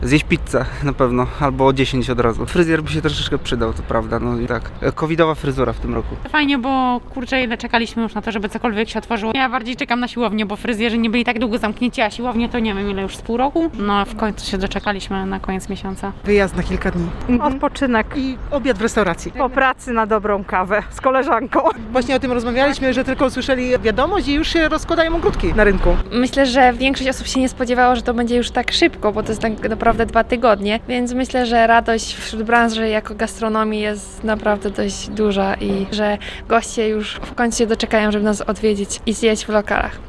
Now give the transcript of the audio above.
Zjeść pizzę na pewno, albo 10 od razu. Fryzjer by się troszeczkę przydał, to prawda, no i tak. Covidowa fryzura w tym roku. Fajnie, bo kurczę, ile czekaliśmy już na to, żeby cokolwiek się otworzyło. Ja bardziej czekam na siłownię, bo fryzjerzy nie byli tak długo zamknięci, a siłownie to nie wiem ile już z pół roku. No w końcu się doczekaliśmy na koniec miesiąca. Wyjazd na kilka dni. Odpoczynek I obiad w restauracji. po pracy na dobrą kawę z koleżanką. Właśnie o tym rozmawialiśmy, że tylko usłyszeli wiadomość i już się rozkładają ogródki na rynku. Myślę, że większość osób się nie spodziewało, że to będzie już tak szybko, bo to jest tak naprawdę 2 tygodnie, więc myślę, że radość wśród branży jako gastronomii jest naprawdę dość duża i że goście już w końcu się doczekają, żeby nas odwiedzić i zjeść w lokalach.